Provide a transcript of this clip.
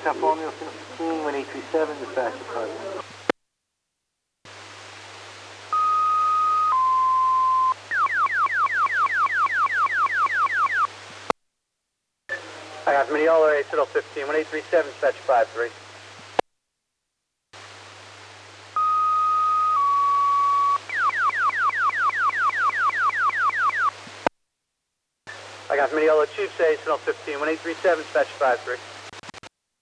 South Romeo 15, 1837, dispatch your present. I got Mineola, Citadel 15, 1837, dispatch 53. I got Mineola, Chiefs A, Citadel 15, 1837, dispatch 53.